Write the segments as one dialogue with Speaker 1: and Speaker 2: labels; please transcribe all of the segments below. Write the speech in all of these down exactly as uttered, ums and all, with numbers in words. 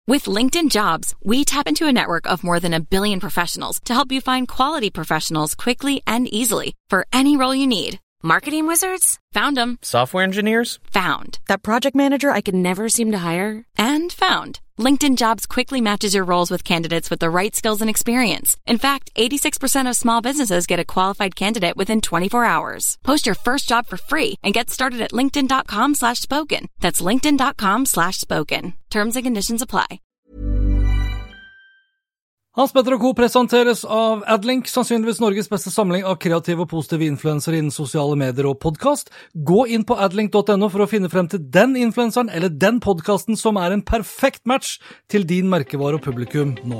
Speaker 1: With LinkedIn Jobs, we tap into a network of more than a billion professionals to help you find quality professionals quickly and easily for any role you need. Marketing wizards? Found them.
Speaker 2: Software engineers?
Speaker 1: Found. That project manager I could never seem to hire? And found. LinkedIn Jobs quickly matches your roles with candidates with the right skills and experience. In fact, eighty-six percent of small businesses get a qualified candidate within twenty-four hours. Post your first job for free and get started at linkedin.com slash spoken. That's linkedin.com slash spoken. Terms and conditions apply.
Speaker 3: Hans Petter og Co. presenteres av Adlink, sannsynligvis Norges beste samling av kreative og positive influensere innen sosiale medier og podcast. Gå inn på adlink punktum no for å finne frem til den influenseren eller den podcasten som er en perfekt match til din merkevare og publikum nå.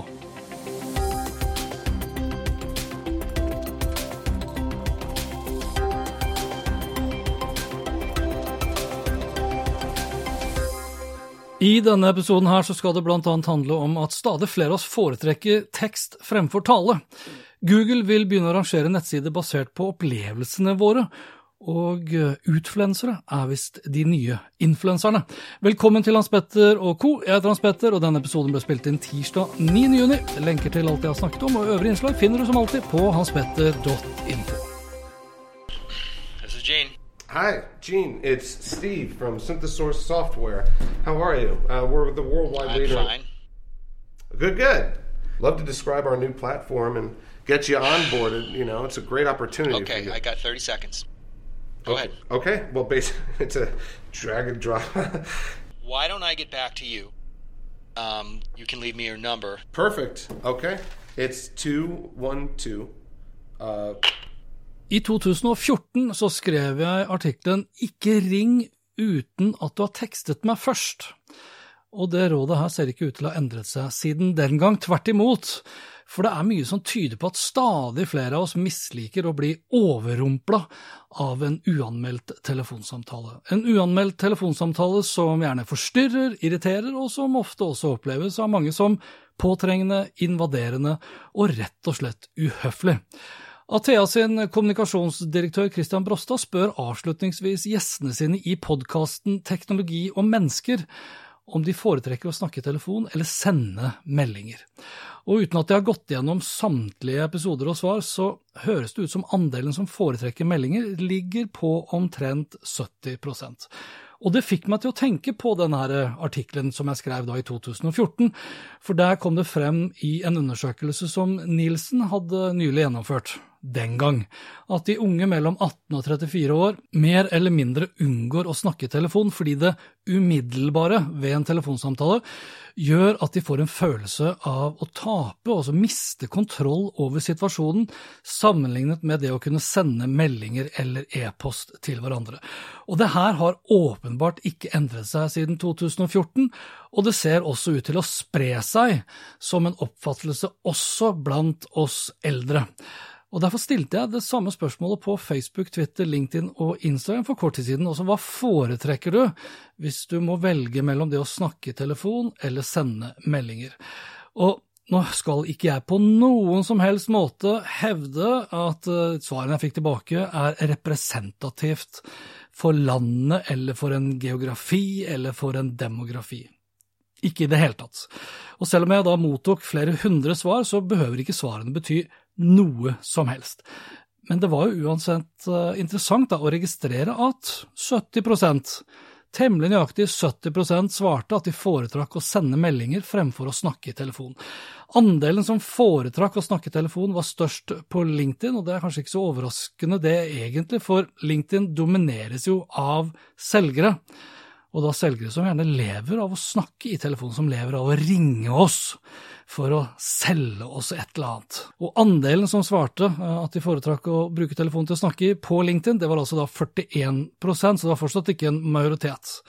Speaker 3: I denne episoden her så skal det blant annet handle om at stadig flere av oss foretrekker tekst fremfor tale. Google vil begynne å arrangere nettsider basert på opplevelsene våre, og utfluensere er vist de nye influenserne. Velkommen til Hans Petter og Co. Jeg heter Hans Petter, og denne episoden ble spilt inn tirsdag niende juni. Lenker til alt jeg har snakket om, og øvrige innslag finner du som alltid på hanspetter punktum info.
Speaker 4: This is Gene.
Speaker 5: Hi, Gene. It's Steve from Synthesource Software. How are you? Uh, we're the worldwide
Speaker 4: I'm
Speaker 5: leader.
Speaker 4: I'm fine.
Speaker 5: Good, good. Love to describe our new platform and get you onboarded. You know, it's a great opportunity.
Speaker 4: Okay,
Speaker 5: for you.
Speaker 4: I got thirty seconds. Go
Speaker 5: okay.
Speaker 4: ahead.
Speaker 5: Okay, well, basically, it's a drag and drop.
Speaker 4: Why don't I get back to you? Um, you can leave me your number.
Speaker 5: Perfect. Okay. It's two one two. Uh...
Speaker 3: I to tusen og fjorten så skrev jeg artiklen «Ikke ring uten at du har tekstet meg først». Og det rådet her ser ikke ut til å ha endret seg siden den gang, tvert imot. For det er mye som tyder på at stadig flere av oss misliker å bli overrumplet av en uanmeldt telefonsamtale. En uanmeldt telefonsamtale som gjerne forstyrrer, irriterer, og som ofte også oppleves av mange som påtrengende, invaderende og rett og slett uhøflig. Atea sin kommunikasjonsdirektør Christian Brostad spør avslutningsvis gjestene sine i podcasten Teknologi og mennesker om de foretrekker å snakke i telefon eller sende meldinger. Og uten at jeg har gått gjennom samtlige episoder og svar, så høres det ut som andelen som foretrekker meldinger ligger på omtrent sytti prosent. Og det fikk meg til å tenke på denne artiklen som jeg skrev da i to tusen og fjorten, for der kom det frem i en undersøkelse som Nielsen hadde nylig gjennomført den gang, at de unge mellom atten og trettifire år mer eller mindre unngår å snakke i telefon fordi det umiddelbare ved en telefonsamtale gjør at de får en følelse av å tape, altså miste kontroll over situasjonen, sammenlignet med det å kunne sende meldinger eller e-post til hverandre. Og det her har åpenbart ikke endret seg siden to tusen og fjorten, og det ser også ut til å spre seg som en oppfattelse også blant oss eldre. Og derfor stilte jeg det samme spørsmålet på Facebook, Twitter, LinkedIn og Instagram for kort tid siden. Også hva foretrekker du hvis du må velge mellom det å snakke i telefon eller sende meldinger? Og nå skal ikke jeg på noen som helst måte hevde at svarene jeg fikk tilbake er representativt for landet eller for en geografi eller for en demografi. Ikke i det hele tatt. Og selv om jeg da mottok flere hundre svar, så behøver ikke svarene bety noe som helst. Men det var jo uansett interessant da, å registrere at sytti prosent, temmelig nøyaktig sytti prosent svarte at de foretrakk å sende meldinger fremfor å snakke i telefon. Andelen som foretrakk å snakke i telefon var størst på LinkedIn, og det er kanskje ikke så overraskende det egentlig, for LinkedIn domineres jo av selgere. Og da selgere som gjerne lever av å snakke i telefon, som lever av å ringe oss for å selge oss et eller annet. Og andelen som svarte at de foretrakk å bruke telefon til å snakke i på LinkedIn, det var altså da førtien prosent, så det var fortsatt ikke en majoritet.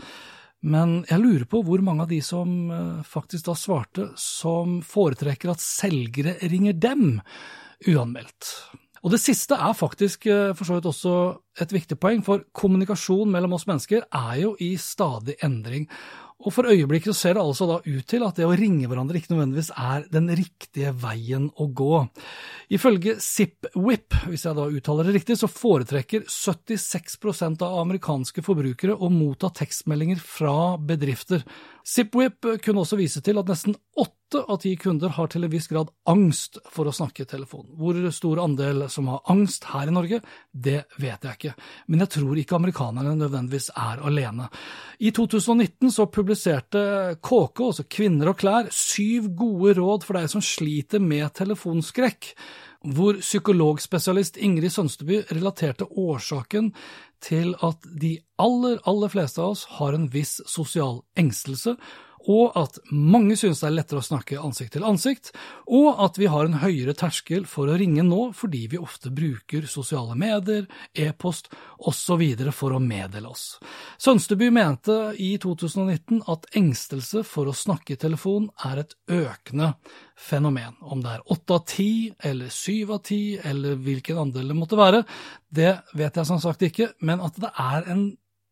Speaker 3: Men jeg lurer på hvor mange av de som faktisk da svarte som foretrekker at selgere ringer dem uanmeldt. Og det siste er faktisk for så vidt også et viktig poeng, for kommunikasjon mellom oss mennesker er jo i stadig endring. Og for øyeblikket ser det altså da ut til at det å ringe hverandre ikke nødvendigvis er den riktige veien å gå. Ifølge ZipWhip, hvis jeg da uttaler det riktig, så foretrekker syttiseks prosent av amerikanske forbrukere å motta tekstmeldinger fra bedrifter. ZipWhip kunne også vise til at nesten åtte av ti kunder har til en viss grad angst for å snakke i telefon. Hvor stor andel som har angst her i Norge, det vet jeg ikke. Men jeg tror ikke amerikanerne nødvendigvis er alene. I to tusen og nitten så publiserte K K, altså Kvinner og klær, syv gode råd for deg som sliter med telefonskrekk, hvor psykologspesialist Ingrid Sønsteby relaterte årsaken til at de aller, aller fleste av oss har en viss sosial engstelse, og at mange synes det er lettere å snakke ansikt til ansikt, og at vi har en høyere terskel for å ringe nå fordi vi ofte bruker sosiale medier, e-post og så videre for å meddele oss. Sønsteby mente i to tusen og nitten at engstelse for å snakke i telefon er et økende fenomen. Om det er åtte av ti, eller syv av ti, eller hvilken andel det måtte være, det vet jeg som sagt ikke, men at det er en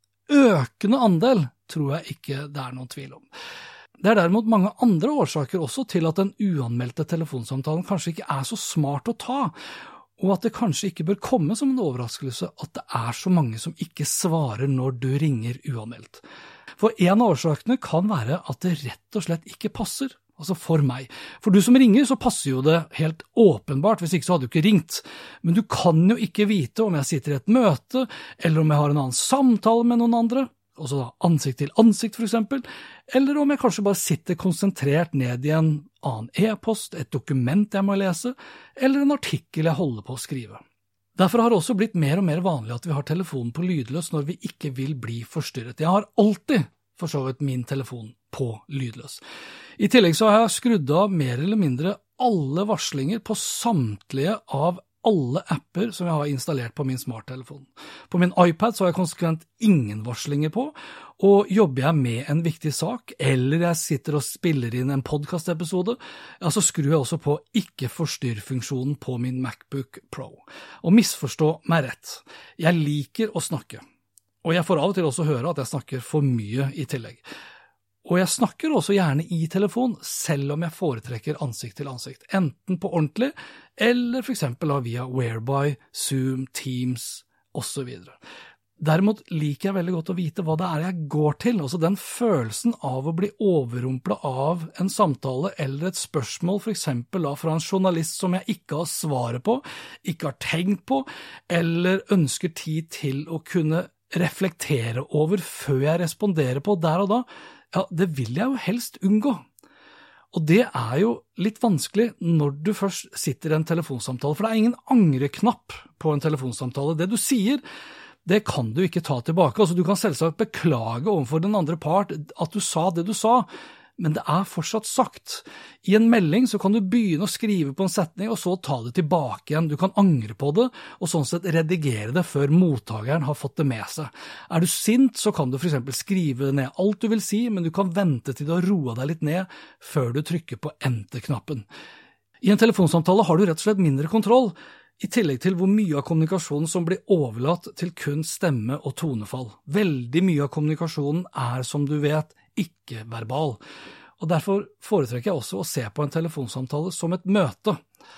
Speaker 3: økende andel tror jeg ikke det er noen tvil om. Det er derimot mange andre årsaker også til at den uanmeldte telefonsamtalen kanskje ikke er så smart å ta, og at det kanskje ikke bør komme som en overraskelse at det er så mange som ikke svarer når du ringer uanmeldt. For en av årsakene kan være at det rett og slett ikke passer, altså for meg. For du som ringer så passer jo det helt åpenbart, hvis ikke så hadde du ikke ringt. Men du kan jo ikke vite om jeg sitter i et møte, eller om jeg har en annen samtale med noen andre, også da ansikt til ansikt for eksempel, eller om jeg kanskje bare sitter konsentrert ned i en annen e-post, et dokument jeg må lese, eller en artikkel jeg holder på å skrive. Derfor har det også blitt mer og mer vanlig at vi har telefonen på lydløs når vi ikke vil bli forstyrret. Jeg har alltid for så vidt min telefon på lydløs. I tillegg så har jeg skrudd av mer eller mindre alle varslinger på samtlige av alle apper som jeg har installert på min smarttelefon. På min iPad så har jeg konsekvent ingen varslinger på, og jobber jeg med en viktig sak, eller jeg sitter og spiller inn en podcastepisode, ja, så skrur jeg også på ikke-forstyrr-funksjonen på min MacBook Pro. Og misforstå meg rett, jeg liker å snakke, og jeg får av og til også høre at jeg snakker for mye i tillegg. Og jeg snakker også gjerne i telefon, selv om jeg foretrekker ansikt til ansikt, enten på ordentlig, eller for eksempel via Whereby, Zoom, Teams, og så videre. Dermed liker jeg veldig godt å vite hva det er jeg går til, altså den følelsen av å bli overrumplet av en samtale eller et spørsmål, for eksempel fra en journalist som jeg ikke har svaret på, ikke har tenkt på, eller ønsker tid til å kunne reflektere over før jeg responderer på der og da. Ja, det vil jeg jo helst unngå. Og det er jo litt vanskelig når du først sitter i en telefonsamtale, for det er ingen angreknapp på en telefonsamtale. Det du sier, det kan du ikke ta tilbake. Altså, du kan selvsagt beklage overfor den andre part at du sa det du sa, men det er fortsatt sagt. I en melding så kan du begynne å skrive på en setning, og så ta det tilbake igjen. Du kan angre på det, og sånn sett redigere det før mottageren har fått det med seg. Er du sint, så kan du for eksempel skrive ned alt du vil si, men du kan vente til du har roet deg litt ned før du trykker på enter-knappen. I en telefonsamtale har du rett og slett mindre kontroll, i tillegg til hvor mye av kommunikasjonen som blir overlatt til kun stemme og tonefall. Veldig mye av kommunikasjonen er, som du vet, ikke verbal. Og derfor foretrekker jeg også å se på en telefonsamtale som et møte.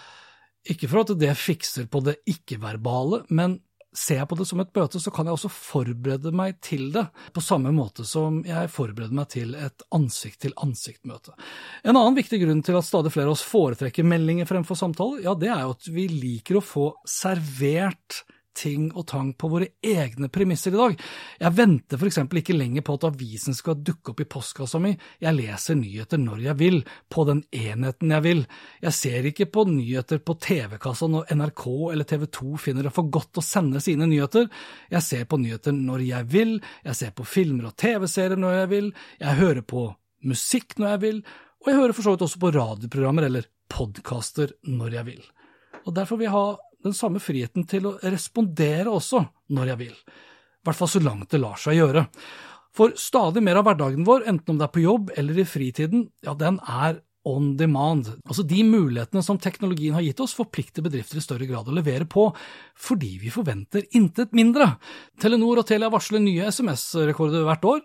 Speaker 3: Ikke for at det fikser på det ikke-verbale, men ser jeg på det som et møte, så kan jeg også forberede meg til det, på samme måte som jeg forbereder meg til et ansikt-til-ansikt-møte. En annen viktig grunn til at stadig flere av oss foretrekker meldinger fremfor samtaler, ja, det er jo at vi liker å få servert ting og tang på våre egne premisser i dag. Jeg venter for eksempel ikke lenger på at avisen skal dukke opp i postkassa mi. Jeg leser nyheter når jeg vil, på den enheten jeg vil. Jeg ser ikke på nyheter på T V-kassa når N R K eller T V to finner det for godt å sende sine nyheter. Jeg ser på nyheter når jeg vil, jeg ser på filmer og T V-serier når jeg vil, jeg hører på musikk når jeg vil, og jeg hører for så vidt også på radioprogrammer eller podcaster når jeg vil. Og derfor vil jeg ha den samme friheten til å respondere også når jeg vil. I hvert fall så langt det lar seg gjøre. For stadig mer av hverdagen vår, enten om det er på jobb eller i fritiden, ja, den er on demand. Altså de mulighetene som teknologien har gitt oss, forplikter bedrifter i større grad å levere på, fordi vi forventer intet mindre. Telenor og Telia varsler nye S M S-rekorder hvert år.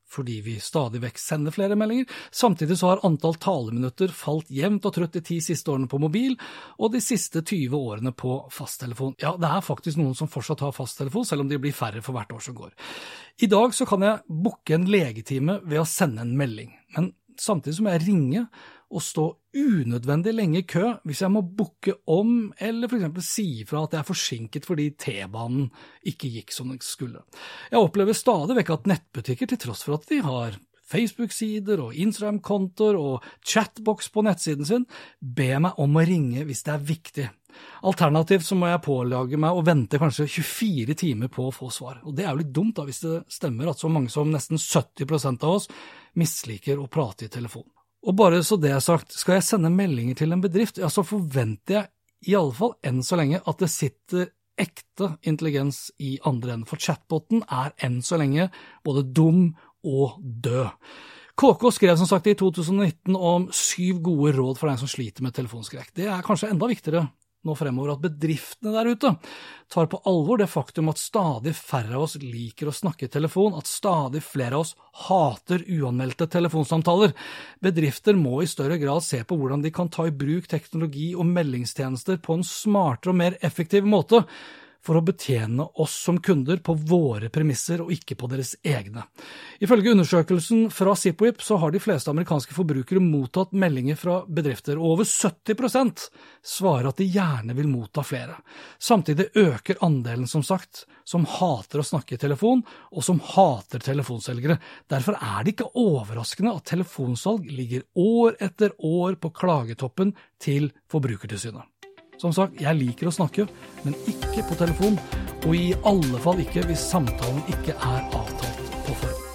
Speaker 3: fordi vi stadig vekk sender flere meldinger. Samtidig så har antall taleminutter falt jevnt og trutt de ti siste årene på mobil, og de siste tyve årene på fasttelefon. Ja, det er faktisk noen som fortsatt har fasttelefon, selv om de blir færre for hvert år som går. I dag så kan jeg booke en legetime ved å sende en melding, men samtidig som jeg ringer og stå unødvendig lenge i kø hvis jeg må booke om, eller for eksempel si fra at jeg er forsinket fordi T-banen ikke gikk som den skulle. Jeg opplever stadig vekk at nettbutikker, til tross for at de har Facebook-sider og Instagram-kontoer og chatbox på nettsiden sin, ber meg om å ringe hvis det er viktig. Alternativt så må jeg pålage meg å vente kanskje tjuefire timer på å få svar. Og det er jo litt dumt da, hvis det stemmer at så mange som nesten sytti prosent av oss misliker å prate i telefon. Og bare så det er sagt, skal jeg sende meldinger til en bedrift, ja, så forventer jeg i alle fall enn så lenge at det sitter ekte intelligens i andre enden, for chatboten er enn så lenge både dum og død. K K skrev som sagt i to tusen nitten om syv gode råd for den som sliter med telefonskrekk. Det er kanskje enda viktigere nå fremover at bedriftene der ute tar på alvor det faktum at stadig færre av oss liker å snakke i telefon, at stadig flere av oss hater uanmeldte telefonsamtaler. Bedrifter må i større grad se på hvordan de kan ta i bruk teknologi og meldingstjenester på en smartere og mer effektiv måte, for å betjene oss som kunder på våre premisser og ikke på deres egne. Ifølge undersøkelsen fra Zipwhip så har de fleste amerikanske forbrukere mottatt meldinger fra bedrifter, og over sytti prosent svarer at de gjerne vil motta flere. Samtidig øker andelen, som sagt, som hater å snakke i telefon, og som hater telefonselgere. Derfor er det ikke overraskende at telefonsalg ligger år etter år på klagetoppen til Forbrukertilsynet. Som sagt, jeg liker å snakke, men ikke på telefon, og i alle fall ikke hvis samtalen ikke er avtalt på forhånd.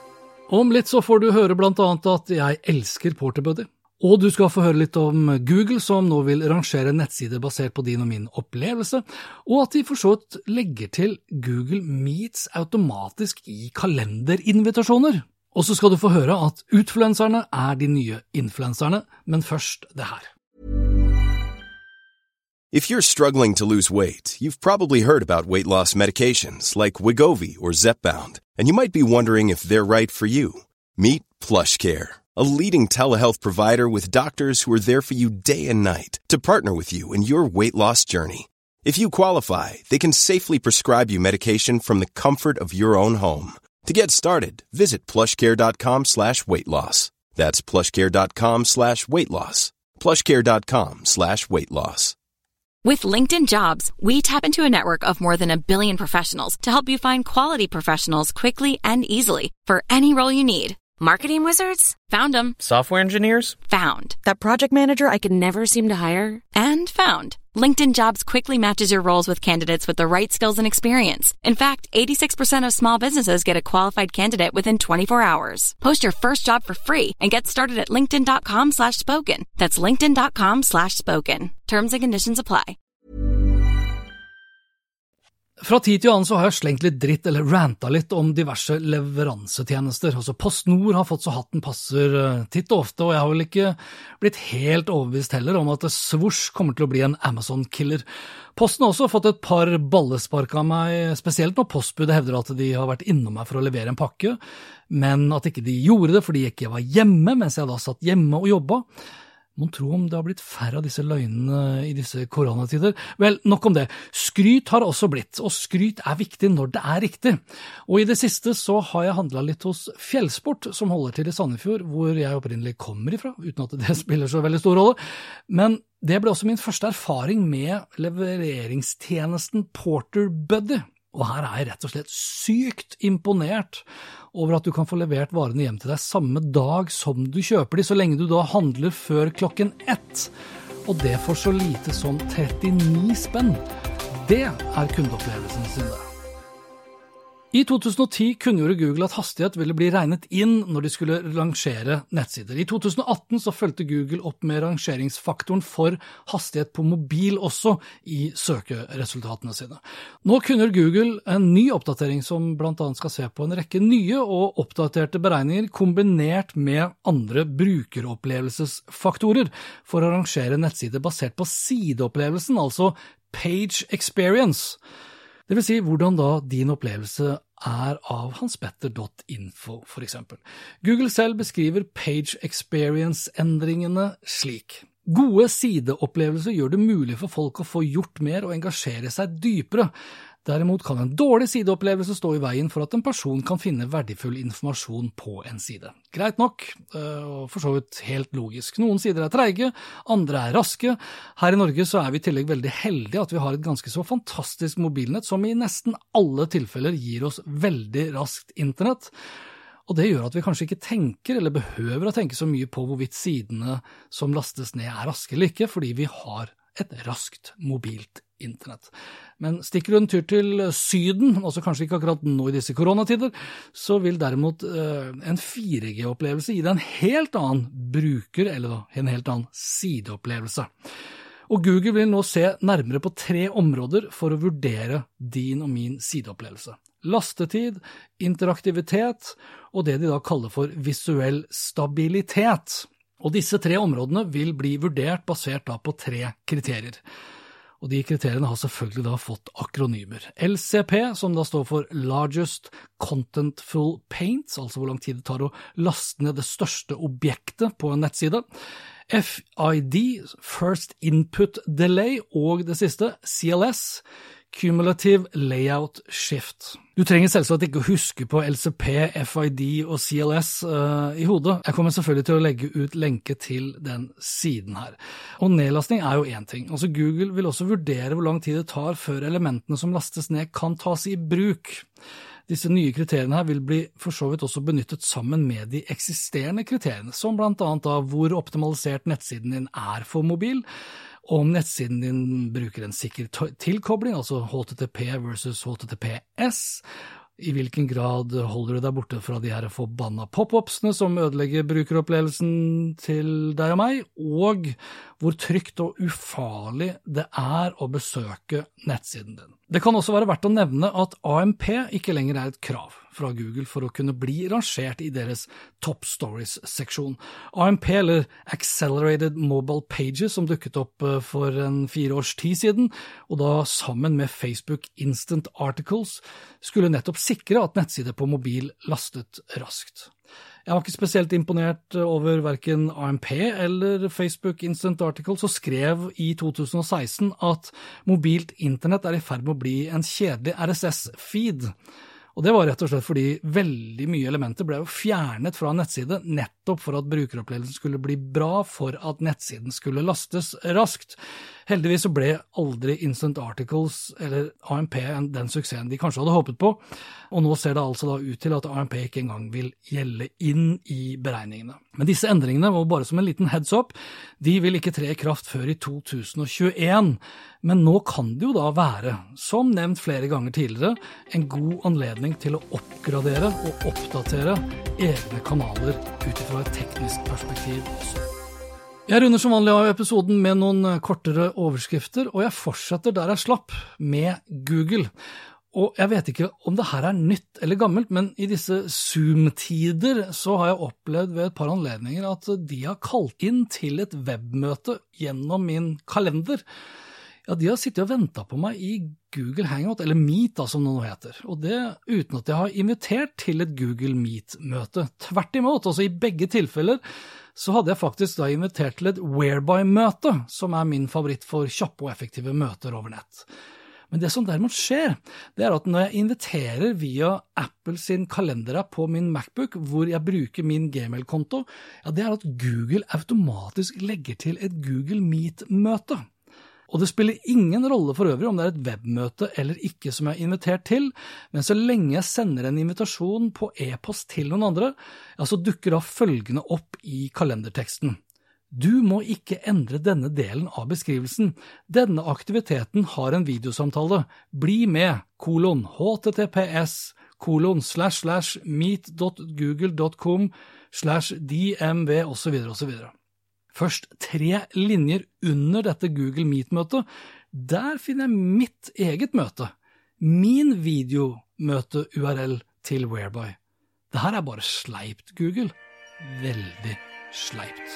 Speaker 3: Om litt så får du høre blant annet at jeg elsker Porterbuddy, og du skal få høre litt om Google som nå vil rangere nettsider basert på din og min opplevelse, og at de for så vidt legger til Google Meets automatisk i kalenderinvitasjoner. Og så skal du få høre at utfluenserne er de nye influenserne, men først det her.
Speaker 2: If you're struggling to lose weight, you've probably heard about weight loss medications like Wegovy or Zepbound, and you might be wondering if they're right for you. Meet PlushCare, a leading telehealth provider with doctors who are there for you day and night to partner with you in your weight loss journey. If you qualify, they can safely prescribe you medication from the comfort of your own home. To get started, visit plushcare.com slash weight loss. That's plushcare.com slash weight loss. plushcare.com slash weight loss.
Speaker 1: With LinkedIn Jobs, we tap into a network of more than a billion professionals to help you find quality professionals quickly and easily for any role you need. Marketing wizards? Found them.
Speaker 6: Software engineers?
Speaker 1: Found. That project manager I could never seem to hire? And found. LinkedIn Jobs quickly matches your roles with candidates with the right skills and experience. In fact, eighty-six percent of small businesses get a qualified candidate within twenty-four hours. Post your first job for free and get started at linkedin.com slash spoken. That's linkedin.com slash spoken. Terms and conditions apply.
Speaker 3: Fra tid til annen så har jeg slengt litt dritt eller ranta litt om diverse leveransetjenester. Altså PostNord har fått så hatten passer titt og ofte, og jeg har vel ikke blitt helt overbevist heller om at Svosj kommer til å bli en Amazon-killer. Posten har også fått et par ballespark av meg, spesielt når postbudet hevder at de har vært innom meg for å levere en pakke, men at ikke de gjorde det fordi jeg ikke var hjemme, mens jeg da satt hjemme og jobbet. Må tro om det har blitt færre av disse løgnene i disse koronatider. Vel, nok om det. Skryt har også blitt, og skryt er viktig når det er riktig. Og i det siste så har jeg handlet litt hos Fjellsport, som holder til i Sandefjord, hvor jeg opprinnelig kommer ifra, uten at det spiller så veldig stor rolle. Men det ble også min første erfaring med levereringstjenesten Porterbuddy. Og her er jeg rett og slett sykt imponert over at du kan få levert varene hjem til deg samme dag som du kjøper de, så lenge du da handler før klokken ett. Og det for så lite som trettini spenn. Det er kundeopplevelsen sin det. I to tusen og ti kunngjorde Google at hastighet ville bli regnet inn når de skulle rangere nettsider. I to tusen og atten så følte Google opp med rangeringsfaktoren for hastighet på mobil også i søkeresultatene sine. Nå kunngjør Google en ny oppdatering som blant annet skal se på en rekke nye og oppdaterte beregninger kombinert med andre brukeropplevelsesfaktorer for å rangere nettsider basert på sideopplevelsen, altså page experience. Det vil si hvordan da din opplevelse er av hanspetter dot info for eksempel. Google selv beskriver Page Experience-endringene slik. Gode sideopplevelser gjør det mulig for folk å få gjort mer og engasjere seg dypere. Derimot kan en dårlig sideopplevelse stå i veien for at en person kan finne verdifull informasjon på en side. Greit nok, og for så vidt helt logisk. Noen sider er treige, andre er raske. Her i Norge så er vi i tillegg veldig heldige at vi har et ganske så fantastisk mobilnett som i nesten alle tilfeller gir oss veldig raskt internett. Og det gjør at vi kanskje ikke tenker eller behøver å tenke så mye på hvorvidt sidene som lastes ned er raske eller ikke, fordi vi har et raskt mobilt internett. Men stikker du en tur til Syden, også kanskje ikke akkurat nå i disse koronatider, så vil derimot eh, en fire G-opplevelse gi deg en helt annen bruker, eller en helt annen sideopplevelse. Og Google vil nå se nærmere på tre områder for å vurdere din og min sideopplevelse. Lastetid, interaktivitet og det de da kaller for visuell stabilitet. Og disse tre områdene vil bli vurdert basert da på tre kriterier. Og de kriteriene har selvfølgelig da fått akronymer. L C P, som da står for Largest Contentful Paint, altså hvor lang tid det tar å laste ned det største objektet på en nettside. F I D, First Input Delay, og det siste, C L S, Cumulative Layout Shift. Du trenger selvsagt ikke å huske på L C P, F I D og C L S uh, i hodet. Jeg kommer selvfølgelig til å legge ut lenke til den siden her. Og nedlastning er jo en ting. Altså Google vil også vurdere hvor lang tid det tar før elementene som lastes ned kan tas i bruk. Disse nye kriteriene her vil bli for så vidt også benyttet sammen med de eksisterende kriteriene, som blant annet da hvor optimalisert nettsiden din er for mobil, om nettsiden din bruker en sikker tilkobling, altså H T T P versus H T T P S, i hvilken grad holder du deg borte fra de her forbanna pop-upsene som ødelegger brukeropplevelsen til deg og meg, og hvor trygt og ufarlig det er å besøke nettsiden din. Det kan også være verdt å nevne at A M P ikke lenger er et krav fra Google for å kunne bli rangert i deres Top Stories-seksjon. A M P, eller Accelerated Mobile Pages, som dukket opp for en fire års tid siden, og da sammen med Facebook Instant Articles, skulle nettopp sikre at nettsider på mobil lastet raskt. Jeg var ikke spesielt imponert over hverken A M P eller Facebook Instant Articles, og skrev i to tusen og seksten at mobilt internett er i ferd med å bli en kjedelig R S S-feed. Og det var rett og slett fordi veldig mye elementer ble jo fjernet fra en nettside, nettopp for at brukeropplevelsen skulle bli bra for at nettsiden skulle lastes raskt. Heldigvis så ble aldri Instant Articles eller A M P den suksessen de kanskje hadde håpet på, og nå ser det altså da ut til at A M P ikke engang vil gjelde inn i beregningene. Men disse endringene, og bare som en liten heads up, de vil ikke tre i kraft før i to tusen og tjueen, men nå kan det jo da være, som nevnt flere ganger tidligere, en god anledning til å oppgradere og oppdatere egne kanaler ut fra et teknisk perspektiv også. Jeg runder som vanlig av episoden med noen kortere overskrifter, og jeg fortsetter der jeg slapp, med Google. Og jeg vet ikke om det her er nytt eller gammelt, men i disse Zoom-tider så har jeg opplevd ved et par anledninger at de har kalt inn til et webmøte gjennom min kalender. Ja, de har sittet og ventet på meg i Google Hangout, eller Meet da, som det nå heter, og det uten at jeg har invitert til et Google Meet-møte. Tvert imot, altså i begge tilfeller, så hadde jeg faktisk da invitert til et Whereby-møte, som er min favoritt for kjappe og effektive møter over nett. Men det som derimot skjer, det er at når jeg inviterer via Apple sin kalenderapp på min MacBook, hvor jeg bruker min Gmail-konto, ja, det er at Google automatisk legger til et Google Meet-møte. Og det spiller ingen rolle for øvrig om det er et webmøte eller ikke som jeg er invitert til, men så lenge jeg sender en invitasjon på e-post til noen andre, ja, så dukker da følgende opp i kalenderteksten. Du må ikke endre denne delen av beskrivelsen. Denne aktiviteten har en videosamtale. Bli med, kolon, https, kolon, slash, slash, meet.google.com, slash, dmv, og så videre, og så videre. Først tre linjer under dette Google Meet-møtet, der finner jeg mitt eget møte, min videomøte-U R L til Whereby. Dette er bare sleipt, Google. Veldig sleipt.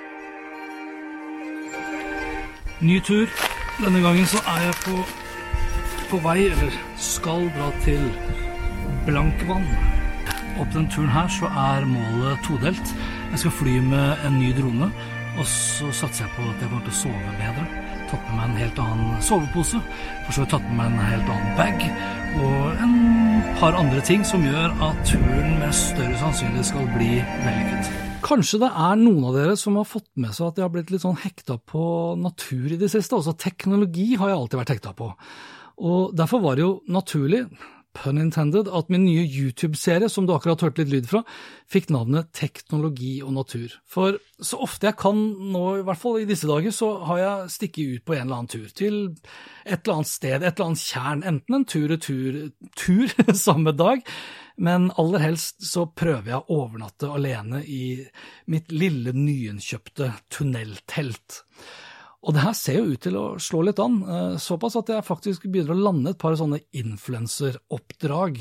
Speaker 3: Ny tur. Denne gangen så er jeg på, på vei, eller skal dra til Blankvann. Opp den turen her så er målet todelt. Jeg skal fly med en ny drone, og så satser jeg på at jeg kommer til å sove bedre. Tatt med meg en helt annen sovepose, for så har jeg tatt med meg en helt annen bag, og en par andre ting som gjør at turen med større sannsynlighet skal bli vellykket. Kanskje det er noen av dere som har fått med seg at jeg har blitt litt sånn hekta på natur i det siste, altså teknologi har jeg alltid vært hekta på. Og derfor var det jo naturlig, pun intended, at min nye YouTube-serie, som du akkurat hørte litt lyd fra, fikk navnet Teknologi og natur. For så ofte jeg kan nå, i hvert fall i disse dager, så har jeg stikket ut på en eller annen tur, til et eller annet sted, et eller annet tjern, enten en tur og tur, tur samme dag, men aller helst så prøver jeg å overnatte alene i mitt lille nyinnkjøpte tunneltelt. Og det her ser jo ut til å slå litt an, såpass at jeg faktisk begynner å lande et par sånne influenceroppdrag.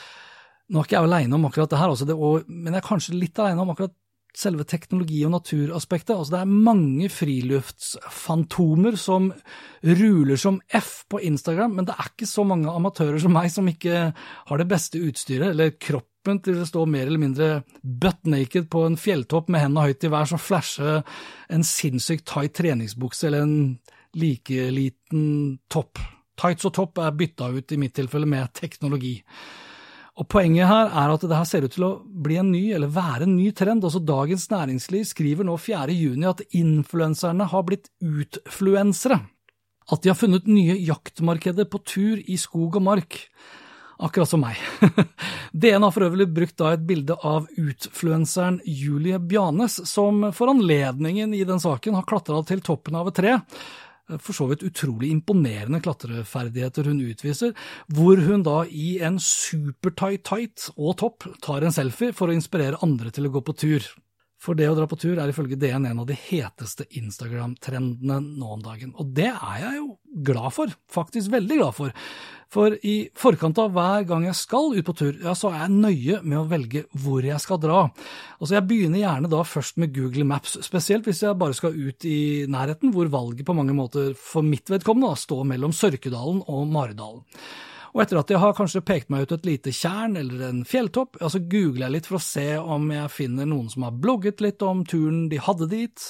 Speaker 3: Nå er ikke jeg alene om akkurat det her, også, det, og, men jeg er kanskje litt alene om akkurat selve teknologi- og naturaspektet. Altså, det er mange friluftsfantomer som ruler som F på Instagram, men det er ikke så mange amatører som meg som ikke har det beste utstyret, eller kropp til å stå mer eller mindre butt naked på en fjelltopp med hendene høyt i vær som flasher en sinnssykt tight treningsbukse eller en like liten topp. Tights og topp er byttet ut i mitt tilfelle med teknologi. Og poenget her er at det her ser ut til å bli en ny, eller være en ny trend. Altså Dagens Næringsliv skriver nå fjerde juni at influenserne har blitt utfluensere. At de har funnet nye jaktmarkeder på tur i skog og mark. Akkurat som meg. D N har for øvrig brukt da et bilde av utfluenseren Julie Bjarnes, som for anledningen i den saken har klatret til toppen av et tre. For så vidt utrolig imponerende klatreferdigheter hun utviser, hvor hun da i en supertight tight og topp tar en selfie for å inspirere andre til å gå på tur. For det å dra på tur er ifølge D N en av de heteste Instagram-trendene nå om dagen. Og det er jeg jo glad for, faktisk veldig glad for. For i forkant av hver gang jeg skal ut på tur, ja, så er jeg nøye med å velge hvor jeg skal dra. Altså jeg begynner gjerne da først med Google Maps, spesielt hvis jeg bare skal ut i nærheten, hvor valget på mange måter for mitt vedkommende da, står mellom Sørkedalen og Maridalen. Og etter at jeg har kanskje pekt meg ut et lite tjern eller en fjelltopp, ja, så googler jeg litt for å se om jeg finner noen som har blogget litt om turen de hadde dit,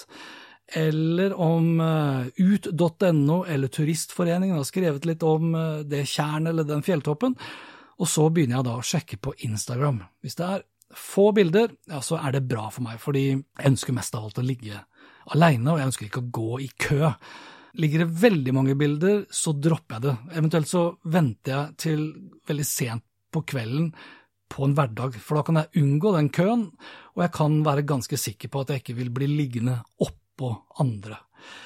Speaker 3: eller om uh, ut punktum no eller Turistforeningen har skrevet litt om uh, det tjern eller den fjelltoppen, og så begynner jeg da å sjekke på Instagram. Hvis det er få bilder, ja, så er det bra for meg, fordi jeg ønsker mest av alt å ligge alene, og jeg ønsker ikke å gå i kø. Ligger det veldig mange bilder, så dropper jeg det. Eventuelt så venter jeg til veldig sent på kvelden på en hverdag, for da kan jeg unngå den køen, og jeg kan være ganske sikker på at jeg ikke vil bli liggende oppå andre.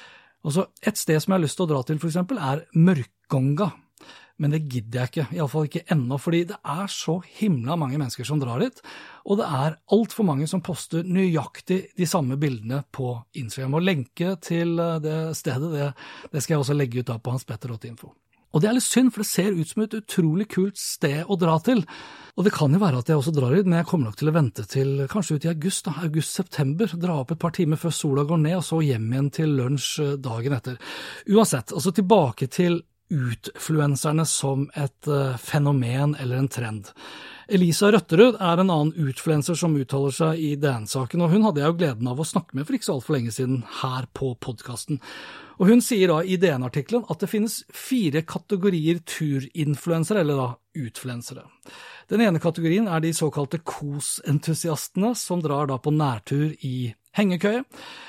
Speaker 3: Og så et sted som jeg har lyst til å dra til for eksempel er Mørkonga, men det gidder jeg ikke, i alle fall ikke ennå, fordi det er så himla mange mennesker som drar dit, og det er alt for mange som poster nøyaktig de samme bildene på Instagram. Og lenke til det stedet, det, det skal jeg også legge ut da på Hans Petter Info. Og det er litt synd, for det ser ut som et utrolig kult sted å dra til. Og det kan jo være at jeg også drar dit, men jeg kommer nok til å vente til kanskje ut i august, da, august-september, dra opp et par timer før sola går ned, og så hjem igjen til lunsj dagen etter. Uansett, altså tilbake til utfluenserne som et uh, fenomen eller en trend. Elisa Røtterud er en annen utfluenser som uttaler seg i den saken, og hun hadde jeg jo gleden av å snakke med for ikke så alt for lenge siden her på podcasten. Og hun sier da i D N-artikkelen at det finnes fire kategorier turinfluensere, eller da utfluensere. Den ene kategorien er de såkalte kos-entusiastene som drar da på nærtur i hengekøye.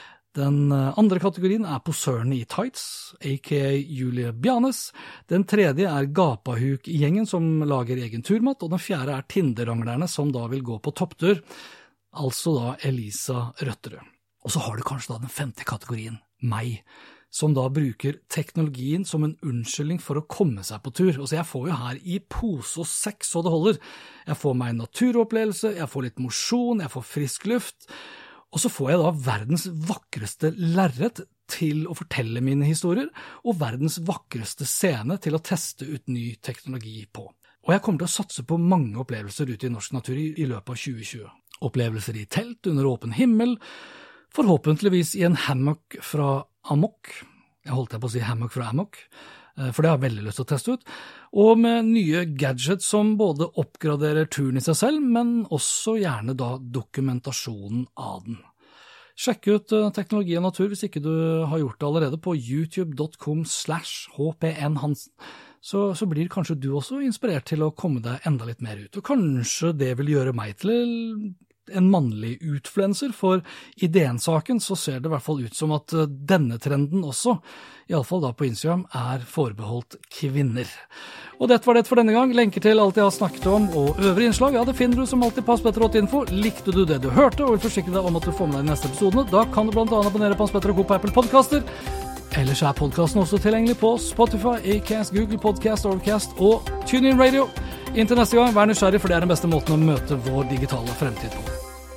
Speaker 3: Den andre kategorien er posørene i tights, aka Julie Bjarnes. Den tredje er gapahuk-gjengen som lager egen turmat, og den fjerde er tinderanglerne som da vil gå på topptur, altså da Elisa Røtterud. Og så har du kanskje da den femte kategorien, meg, som da bruker teknologien som en unnskyldning for å komme seg på tur. Og så jeg får jo her i pose og sekk så det holder. Jeg får meg en naturopplevelse, jeg får litt mosjon, jeg får frisk luft, og så får jeg da verdens vakreste lerret til å fortelle mine historier, og verdens vakreste scene til å teste ut ny teknologi på. Og jeg kommer til å satse på mange opplevelser ute i norsk natur i, i løpet av tjue tjue. Opplevelser i telt under åpen himmel, forhåpentligvis i en hammock fra Amok. Jeg holdt jeg på å si hammock fra Amok. for det har jeg veldig lyst til å teste ut, og med nye gadgets som både oppgraderer turen i seg selv, men også gjerne da dokumentasjonen av den. Sjekk ut Teknologi og Natur hvis ikke du har gjort det allerede på youtube dot com slash H P N Hansen. Så, så blir kanskje du også inspirert til å komme deg enda litt mer ut, og kanskje det vil gjøre meg til en mannlig utfluencer, for i D N-saken så ser det i hvert fall ut som at denne trenden også, i alle fall da på Instagram, er forbeholdt kvinner. Og dette var det for denne gang. Lenker til alt jeg har snakket om og øvrige innslag, ja, det finner du som alltid på Hans Petter åtte info. Likte du det du hørte og vil forsikre deg om at du får med deg de neste episodene, da kan du blant annet abonnere på Hans Petter og Co på Apple Podcaster. Ellers er podcasten også tilgjengelig på Spotify, Acast, Google Podcast, Overcast og TuneIn Radio. Inntil neste gang, vær nysgjerrig, for det er den beste måten å møte vår digitale fremtid på.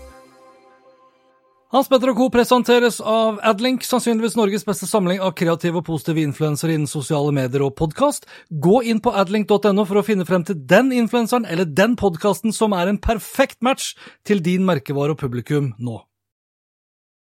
Speaker 3: Hans Petter og Co presenteres av Adlink, sannsynligvis Norges beste samling av kreative og positive influencer innen sosiale medier og podcast. Gå inn på adlink dot no for å finne frem til den influenceren eller den podcasten som er en perfekt match til din merkevare og publikum nå.